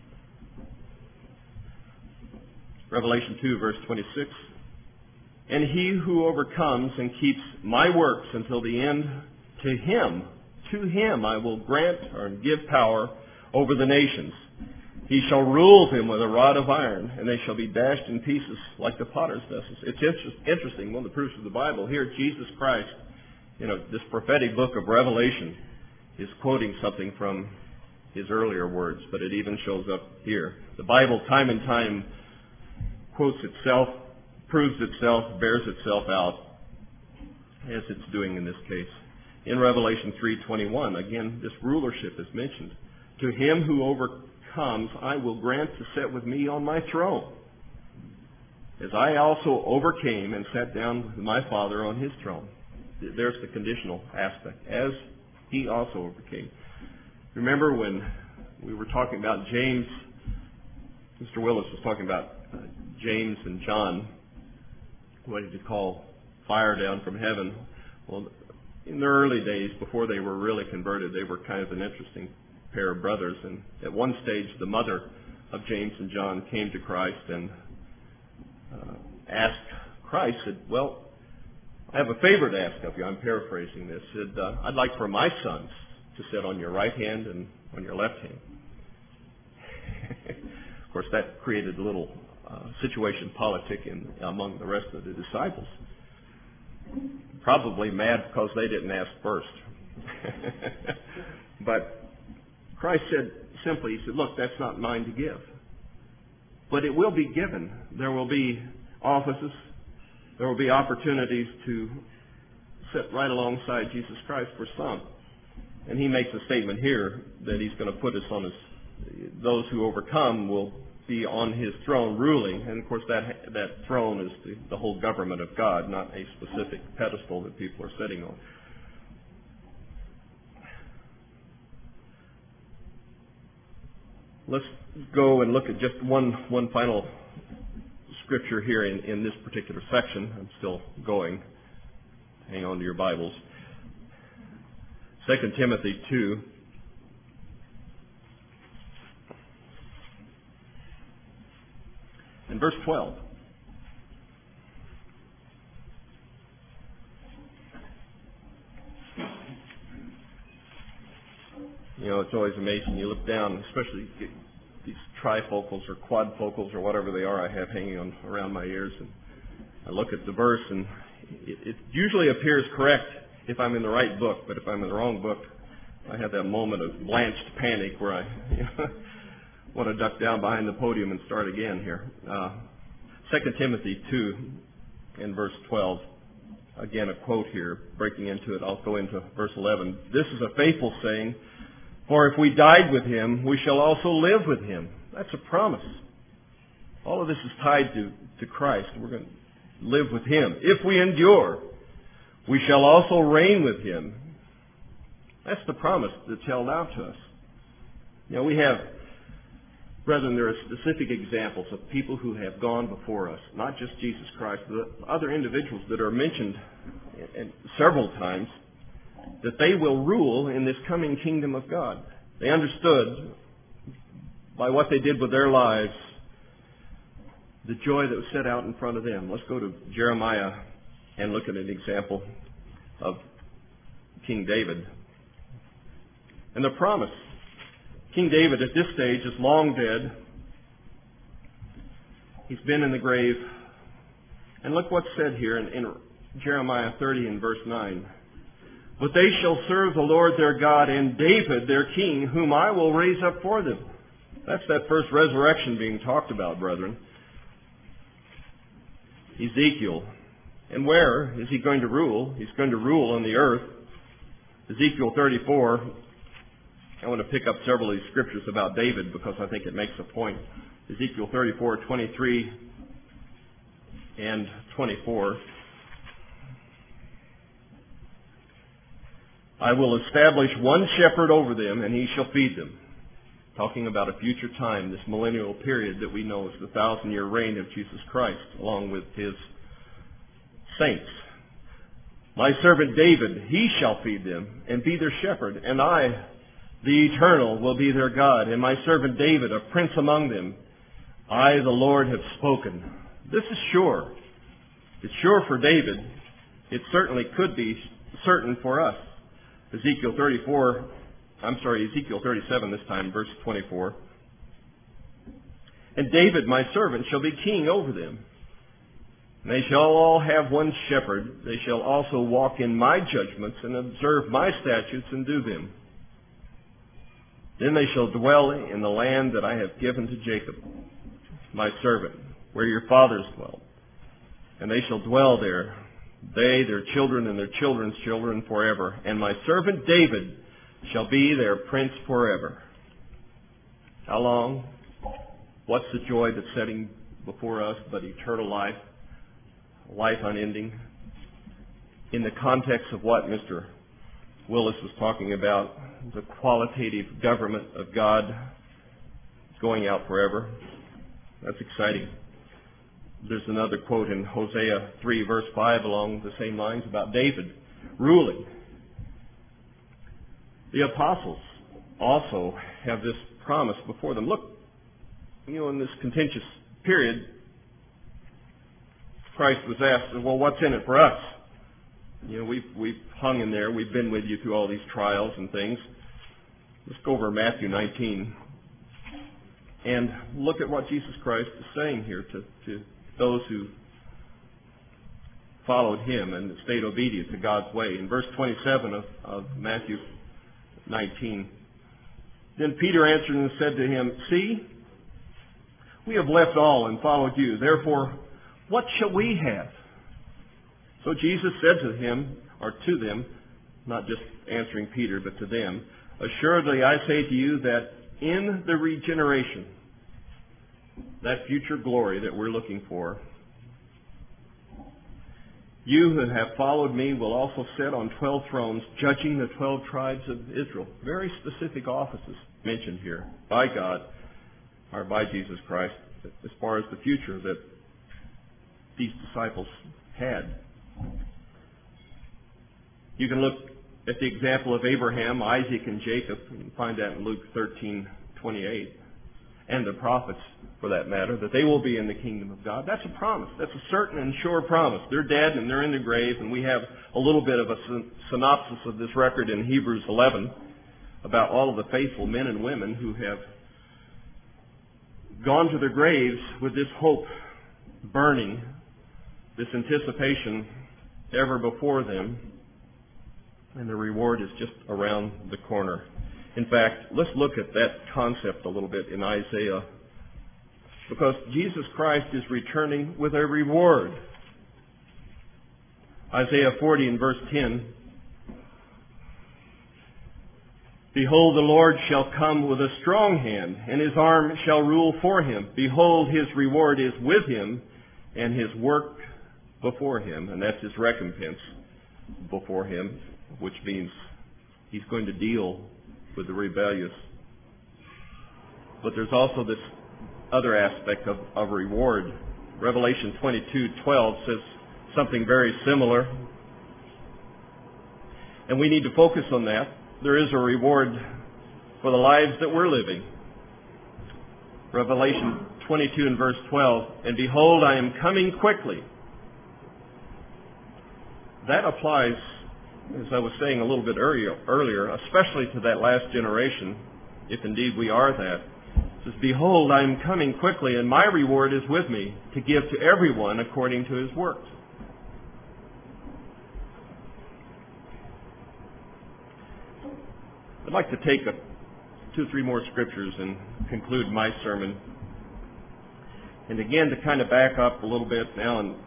Revelation two, verse twenty-six. And he who overcomes and keeps my works until the end, to him, to him I will grant or give power over the nations. He shall rule them with a rod of iron, and they shall be dashed in pieces like the potter's vessels. It's inter- interesting, one of the proofs of the Bible. Here, Jesus Christ, you know, this prophetic book of Revelation is quoting something from his earlier words, but it even shows up here. The Bible, time and time, quotes itself, proves itself, bears itself out, as it's doing in this case. In Revelation three twenty-one, again, this rulership is mentioned. To him who overcomes, I will grant to sit with me on my throne, as I also overcame and sat down with my Father on his throne. There's the conditional aspect, as he also overcame. Remember when we were talking about James, Mister Willis was talking about uh, James and John, what did he call fire down from heaven? Well, in their early days, before they were really converted, they were kind of an interesting pair of brothers. And at one stage, the mother of James and John came to Christ and uh, asked Christ, said, well, I have a favor to ask of you. I'm paraphrasing this. Said, uh, I'd like for my sons to sit on your right hand and on your left hand. Of course, that created a little uh, situation politic in, among the rest of the disciples. Probably mad because they didn't ask first. But Christ said simply, he said, look, that's not mine to give. But it will be given. There will be offices. There will be opportunities to sit right alongside Jesus Christ for some. And he makes a statement here that he's going to put us on his, those who overcome will be on his throne ruling. And of course that that throne is the, the whole government of God, not a specific pedestal that people are sitting on. Let's go and look at just one one final scripture here in, in this particular section. I'm still going. Hang on to your Bibles. Second Timothy two. And verse twelve. You know, it's always amazing. You look down, especially these trifocals or quadfocals or whatever they are I have hanging on around my ears, and I look at the verse, and it, it usually appears correct if I'm in the right book, but if I'm in the wrong book, I have that moment of blanched panic where I you know, want to duck down behind the podium and start again here. Uh, Second Timothy two and verse twelve. Again, a quote here, breaking into it. I'll go into verse eleven. This is a faithful saying, for if we died with him, we shall also live with him. That's a promise. All of this is tied to, to Christ. We're going to live with him. If we endure, we shall also reign with him. That's the promise that's held out to us. You know, we have, brethren, there are specific examples of people who have gone before us, not just Jesus Christ, but other individuals that are mentioned several times, that they will rule in this coming kingdom of God. They understood by what they did with their lives the joy that was set out in front of them. Let's go to Jeremiah and look at an example of King David. And the promise. King David at this stage is long dead. He's been in the grave. And look what's said here in, in Jeremiah thirty and verse nine. But they shall serve the Lord their God and David their king, whom I will raise up for them. That's that first resurrection being talked about, brethren. Ezekiel. And where is he going to rule? He's going to rule on the earth. Ezekiel thirty-four. I want to pick up several of these scriptures about David because I think it makes a point. Ezekiel thirty-four, twenty-three and twenty-four. I will establish one shepherd over them, and he shall feed them. Talking about a future time, this millennial period that we know is the thousand-year reign of Jesus Christ, along with his saints. My servant David, he shall feed them, and be their shepherd, and I, the Eternal, will be their God, and my servant David, a prince among them. I, the Lord, have spoken. This is sure. It's sure for David. It certainly could be certain for us. Ezekiel thirty-four, I'm sorry, Ezekiel thirty-seven this time, verse twenty-four. And David, my servant, shall be king over them. And they shall all have one shepherd. They shall also walk in my judgments and observe my statutes and do them. Then they shall dwell in the land that I have given to Jacob, my servant, where your fathers dwelt. And they shall dwell there, they, their children, and their children's children forever. And my servant David shall be their prince forever. How long? What's the joy that's setting before us but eternal life? Life unending. In the context of what Mister Willis was talking about, the qualitative government of God going out forever. That's exciting. There's another quote in Hosea three, verse five, along the same lines about David ruling. The apostles also have this promise before them. Look, you know, in this contentious period, Christ was asked, well, what's in it for us? You know, we've, we've hung in there. We've been with you through all these trials and things. Let's go over Matthew nineteen and look at what Jesus Christ is saying here to, to those who followed him and stayed obedient to God's way. In verse twenty-seven of, of Matthew nineteen, then Peter answered and said to him, see, we have left all and followed you. Therefore, what shall we have? So Jesus said to him, or to them, not just answering Peter, but to them. Assuredly, I say to you that in the regeneration, that future glory that we're looking for, you who have followed me will also sit on twelve thrones, judging the twelve tribes of Israel. Very specific offices mentioned here by God, or by Jesus Christ, as far as the future that these disciples had. You can look at the example of Abraham, Isaac, and Jacob. You can find that in Luke thirteen twenty-eight. And the prophets, for that matter, that they will be in the kingdom of God. That's a promise. That's a certain and sure promise. They're dead and they're in the grave, and we have a little bit of a synopsis of this record in Hebrews eleven about all of the faithful men and women who have gone to their graves with this hope burning, this anticipation ever before them, and the reward is just around the corner. In fact, let's look at that concept a little bit in Isaiah, because Jesus Christ is returning with a reward. Isaiah forty and verse ten. Behold, the Lord shall come with a strong hand, and his arm shall rule for him. Behold, his reward is with him, and his work before him. And that's his recompense before him, which means he's going to deal with the rebellious. But there's also this other aspect of, of reward. Revelation twenty-two twelve says something very similar. And we need to focus on that. There is a reward for the lives that we're living. Revelation twenty-two and verse twelve. And behold, I am coming quickly. That applies, as I was saying a little bit earlier, earlier, especially to that last generation, if indeed we are that. It says, behold, I am coming quickly, and my reward is with me, to give to everyone according to his works. I'd like to take a, two or three more scriptures and conclude my sermon. And again, to kind of back up a little bit now and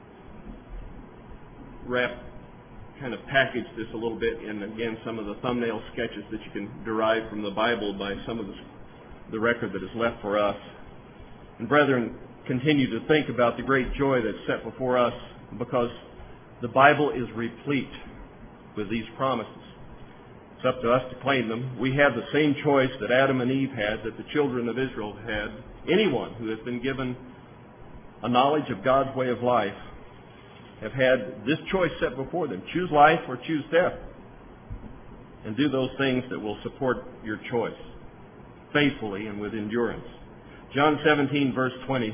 wrap kind of package this a little bit in, again, some of the thumbnail sketches that you can derive from the Bible by some of the, the record that is left for us. And brethren, continue to think about the great joy that's set before us, because the Bible is replete with these promises. It's up to us to claim them. We have the same choice that Adam and Eve had, that the children of Israel had. Anyone who has been given a knowledge of God's way of life have had this choice set before them. Choose life or choose death. And do those things that will support your choice faithfully and with endurance. John seventeen, verse twenty.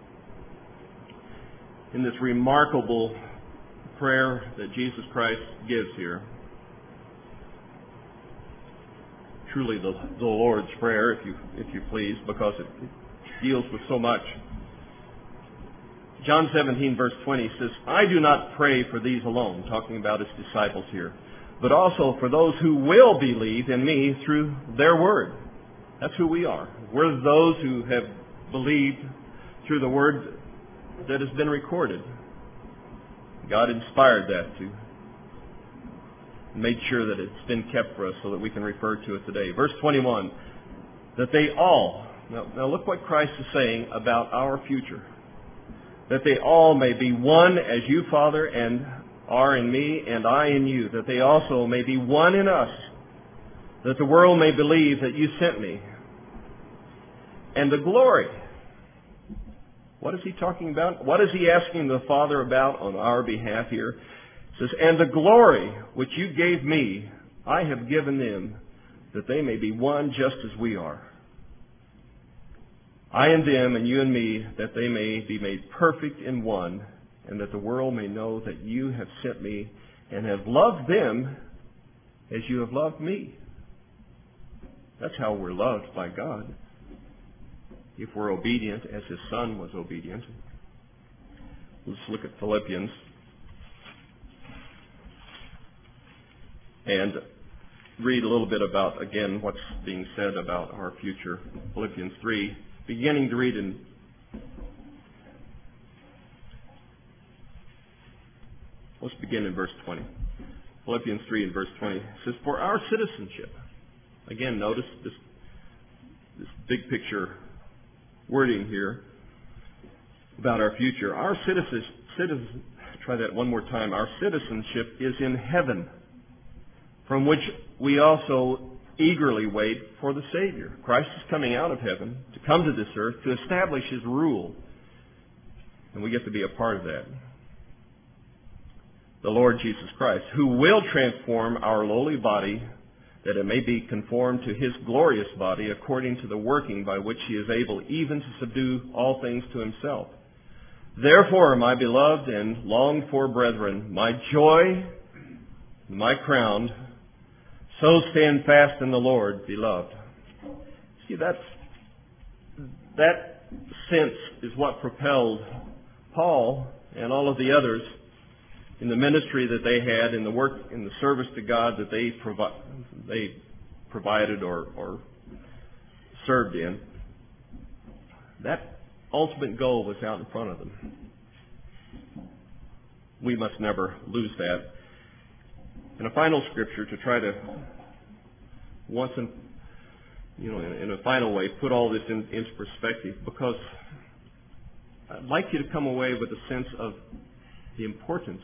In this remarkable prayer that Jesus Christ gives here. Truly the, the Lord's Prayer, if you, if you please, because it, it deals with so much. John seventeen, verse twenty says, I do not pray for these alone, talking about his disciples here, but also for those who will believe in me through their word. That's who we are. We're those who have believed through the word that has been recorded. God inspired that to made sure that it's been kept for us so that we can refer to it today. Verse twenty-one, that they all, now, now look what Christ is saying about our future. That they all may be one as you, Father, and are in me, and I in you. That they also may be one in us. That the world may believe that you sent me. And the glory. What is he talking about? What is he asking the Father about on our behalf here? It says, and the glory which you gave me, I have given them, that they may be one just as we are. I and them, and you and me, that they may be made perfect in one, and that the world may know that you have sent me, and have loved them as you have loved me. That's how we're loved by God, if we're obedient as his Son was obedient. Let's look at Philippians. And read a little bit about, again, what's being said about our future. Philippians three, beginning to read in let's begin in verse twenty. Philippians three and verse twenty. It says, for our citizenship. Again, notice this, this big picture wording here about our future. Our citizen, citizen, try that one more time. Our citizenship is in heaven, from which we also eagerly wait for the Savior. Christ is coming out of heaven to come to this earth to establish His rule. And we get to be a part of that. The Lord Jesus Christ, who will transform our lowly body that it may be conformed to His glorious body according to the working by which He is able even to subdue all things to Himself. Therefore, my beloved and longed for brethren, my joy, my crown, so stand fast in the Lord, beloved. See, that's, that sense is what propelled Paul and all of the others in the ministry that they had, in the work, in the service to God that they, provi- they provided or, or served in. That ultimate goal was out in front of them. We must never lose that. And a final scripture to try to once and you know in, in a final way put all this in, into perspective, because I'd like you to come away with a sense of the importance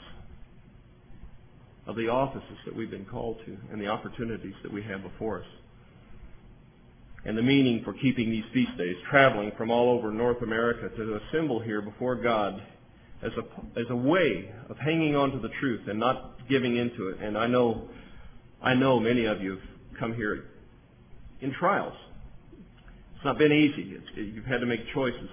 of the offices that we've been called to and the opportunities that we have before us, and the meaning for keeping these feast days, traveling from all over North America to assemble here before God as a as a way of hanging on to the truth and not giving into it. And I know, I know many of you have come here in trials. It's not been easy. It's, it, you've had to make choices,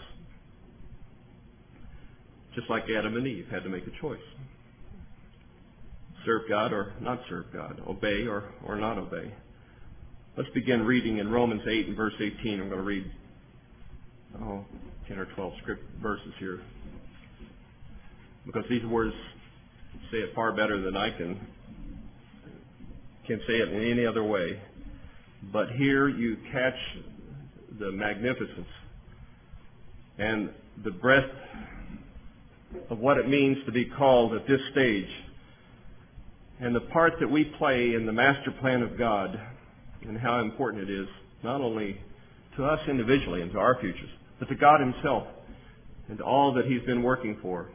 just like Adam and Eve had to make a choice: serve God or not serve God, obey or or not obey. Let's begin reading in Romans eight and verse eighteen. I'm going to read oh, ten or twelve script verses here, because these words say it far better than I can can say it in any other way. But here you catch the magnificence and the breadth of what it means to be called at this stage, and the part that we play in the master plan of God, and how important it is, not only to us individually and to our futures, but to God Himself and to all that He's been working for.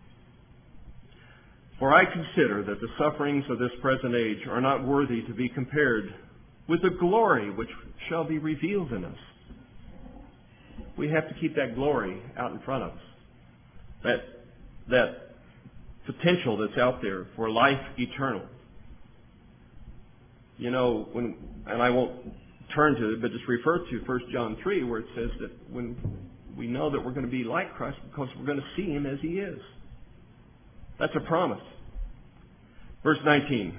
For I consider that the sufferings of this present age are not worthy to be compared with the glory which shall be revealed in us. We have to keep that glory out in front of us. That, that potential that's out there for life eternal. You know, when, and I won't turn to it, but just refer to First John three, where it says that when we know that we're going to be like Christ because we're going to see Him as He is. That's a promise. Verse nineteen.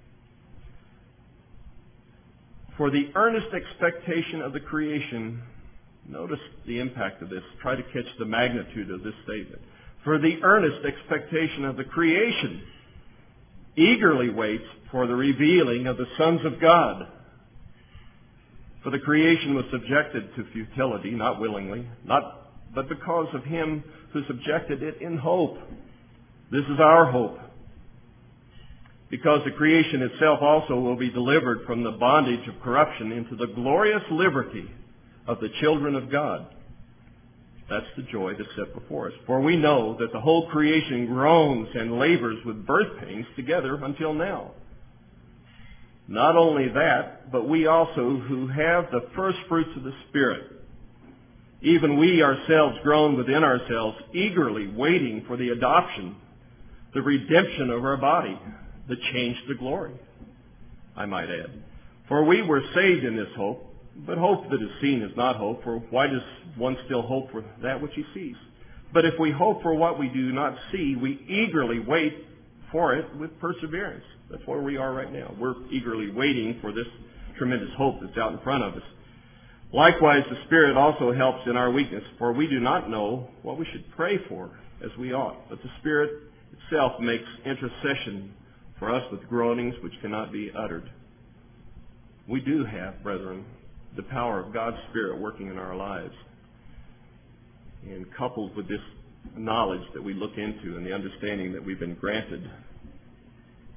For the earnest expectation of the creation, notice the impact of this. Try to catch the magnitude of this statement. For the earnest expectation of the creation eagerly waits for the revealing of the sons of God. For the creation was subjected to futility, not willingly, not but because of Him who subjected it in hope. This is our hope. Because the creation itself also will be delivered from the bondage of corruption into the glorious liberty of the children of God. That's the joy that's set before us. For we know that the whole creation groans and labors with birth pains together until now. Not only that, but we also who have the first fruits of the Spirit, even we ourselves groan within ourselves, eagerly waiting for the adoption, the redemption of our body, the change to glory, I might add. For we were saved in this hope, but hope that is seen is not hope, for why does one still hope for that which he sees? But if we hope for what we do not see, we eagerly wait for it with perseverance. That's where we are right now. We're eagerly waiting for this tremendous hope that's out in front of us. Likewise, the Spirit also helps in our weakness, for we do not know what we should pray for as we ought. But the Spirit itself makes intercession for us with groanings which cannot be uttered. We do have, brethren, the power of God's Spirit working in our lives. And coupled with this knowledge that we look into and the understanding that we've been granted,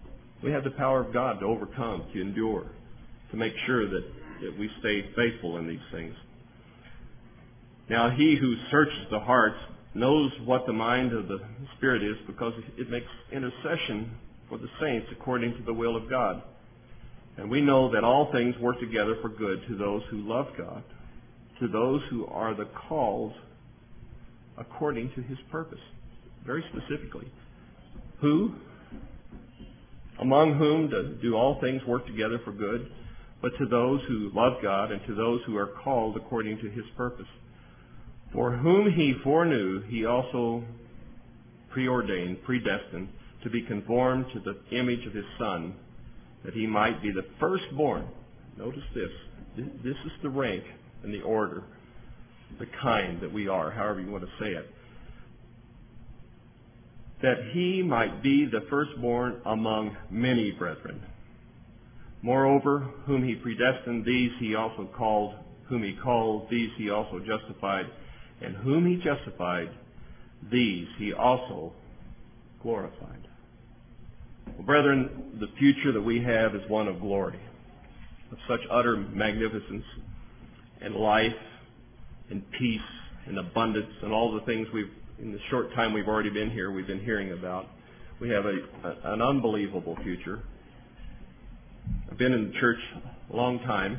We have the power of God to overcome, to endure, to make sure that, that we stay faithful in these things. Now, he who searches the hearts knows what the mind of the Spirit is, because it makes intercession for the saints according to the will of God. And we know that all things work together for good to those who love God, to those who are the called according to his purpose. Very specifically. Who? Among whom do, do all things work together for good, but to those who love God and to those who are called according to his purpose. For whom he foreknew, he also preordained, predestined, to be conformed to the image of his Son, that he might be the firstborn. Notice this. This is the rank and the order, the kind that we are, however you want to say it. That he might be the firstborn among many brethren. Moreover, whom he predestined, these he also called. Whom he called, these he also justified. And whom he justified, these he also glorified. Well, brethren, the future that we have is one of glory, of such utter magnificence and life and peace and abundance and all the things we've, in the short time we've already been here, we've been hearing about. We have a, a, an unbelievable future. I've been in the church a long time.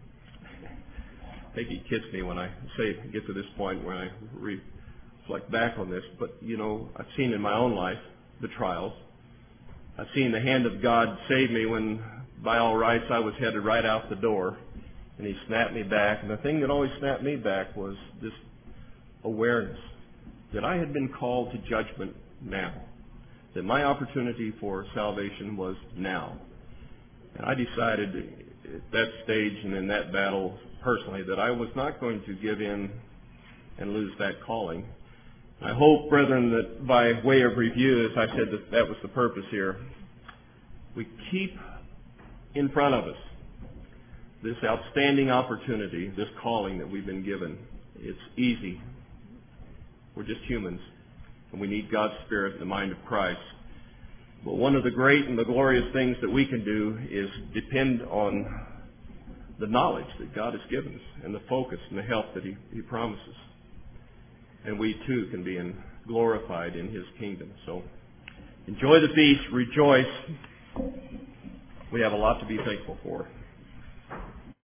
I think he kids me when I say get to this point when I reflect back on this. But, you know, I've seen in my own life the trials. I've seen the hand of God save me when, by all rights, I was headed right out the door. And he snapped me back. And the thing that always snapped me back was this awareness that I had been called to judgment now. That my opportunity for salvation was now. And I decided at that stage and in that battle personally that I was not going to give in and lose that calling. I hope, brethren, that by way of review, as I said, that that was the purpose here, we keep in front of us this outstanding opportunity, this calling that we've been given. It's easy. We're just humans, and we need God's Spirit and the mind of Christ. But one of the great and the glorious things that we can do is depend on the knowledge that God has given us and the focus and the help that He, he promises. And we too can be in, glorified in His kingdom. So enjoy the feast, rejoice. We have a lot to be thankful for.